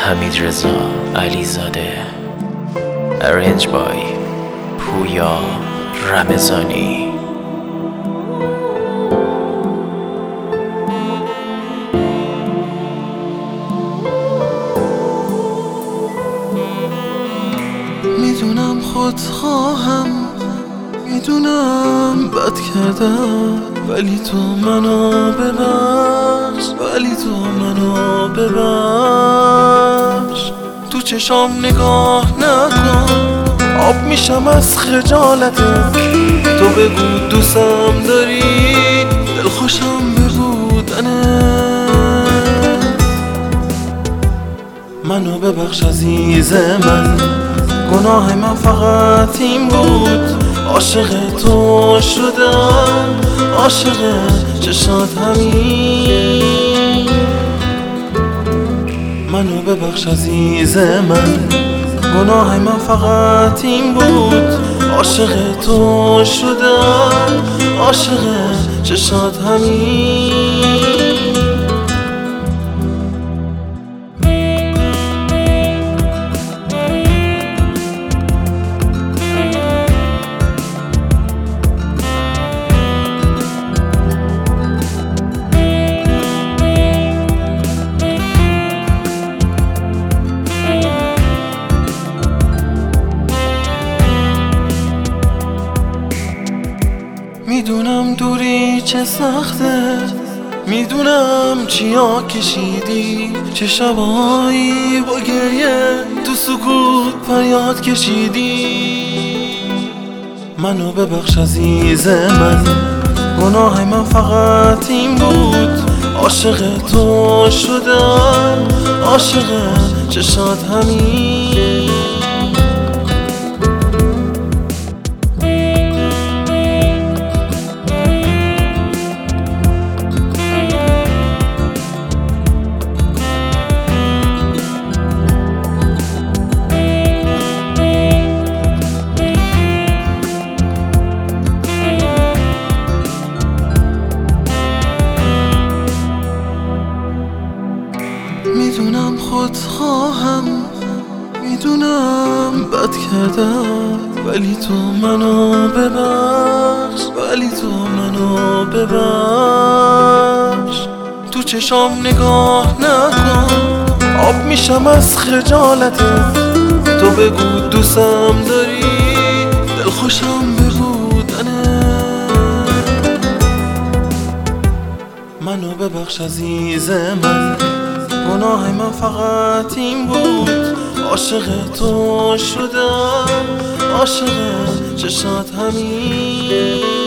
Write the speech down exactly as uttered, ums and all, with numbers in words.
حمیدرضا علیزاده. Arranged by پویا رمضانی. میدونم خودخواهم، میدونم بد کردم، ولی تو منو ببخش، ولی تو منو ببخش. تو چشام نگاه نکن، آب میشم از خجالتت. تو بگو دوستم داری، دل خوشم به بودنت. منو ببخش عزیز من، گناه من فقط این بود. عاشق تو شدم، عاشق چشات همین. منو ببخش عزیز من، گناه من فقط این بود. عاشق تو شدم، عاشق چشات همین. میدونم دوری چه سخته، میدونم چیا کشیدی، چه شبایی با گریه تو سکوت فریاد کشیدی. منو ببخش عزیز من، گناه من فقط این بود. عاشق تو شدم، عاشق چشات همین. میدونم خودخواهم، میدونم بد کردم، ولی تو منو ببخش، ولی تو منو ببخش. تو چشام نگاه نکن، آب میشم از خجالتت. تو بگو دوستم داری، دل خوشم به بودنت. منو ببخش عزیز من، گناه من فقط این بود. عاشق تو شدم، عاشق چشات همین.